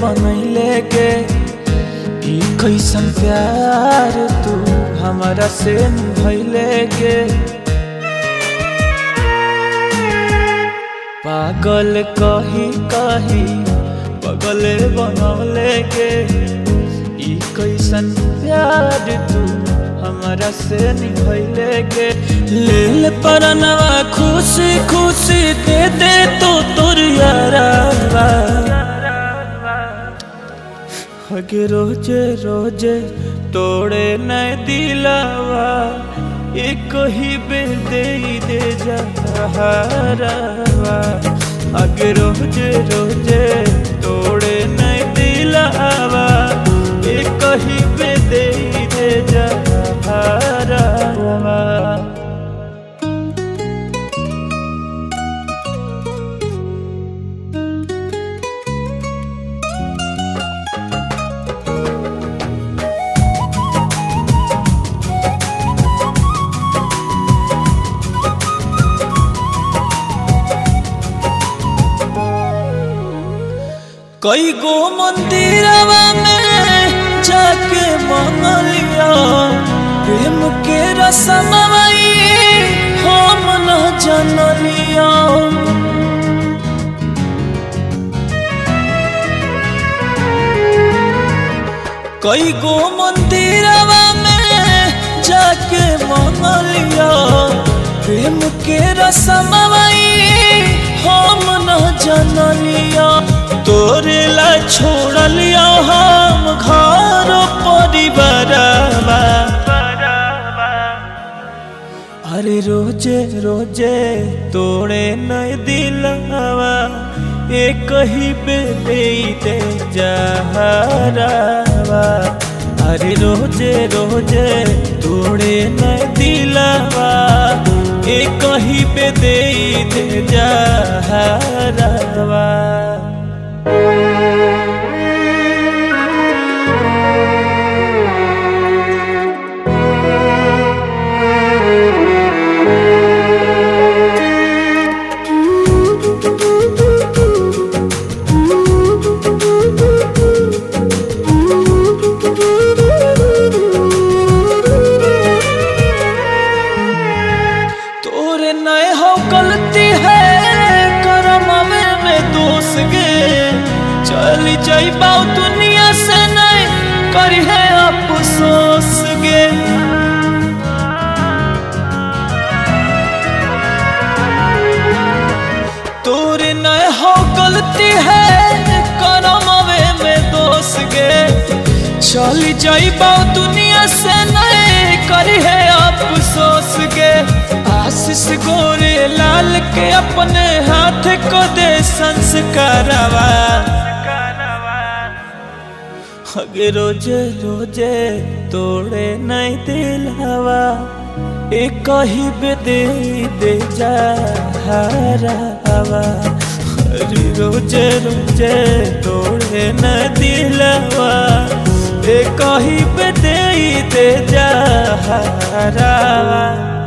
बनैले के ई कैसन प्यार तू हमारा से निभैले के। पागल कही कही पगल बनौले के ई कैसन प्यार तू हमारा से निभैले के। लेल परनवा खुशी खुशी दे दे तो तोर यारावा हगे रोजे रोजे तोड़े न दिलावा एक ही बेर दे जहारावा हगे रोजे रोजे तोड़े न दिलावा एक ही बेर दे जहारावा। कई गो मंदिरवा में जाके मंगलिया प्रेम के रसमई हम न जनलिया। कई गो मंदिरवा में जाके मंगलिया प्रेम के रसमई हम न जनलिया। तोरे ला छोड़लिया हम घर परिवारवा अरे रोजे रोजे तोड़े नहीं दिलावा एक ही बेर दे जहारावा अरे रोजे रोजे तोड़े नहीं दिलावा एक ही बेर दे जहारावा। तोरे नए हो गलती है करम में दोष गे चली जाइबा दुनिया से नहीं करी है अफसोस गे। तोरे नए हो गलती है करम में दोष गे चली जाइबा दुनिया से नहीं करी है अफसोस गे। आशीष गोरे लाल के अपने हाथ को दे संस्कारवा हगे रोजे रोजे तोड़े नहीं दिलावा एक ही बेर दे जहारावा अरे रोजे रोजे तोड़े नहीं दिलावा एक ही बेर दे जहारावा।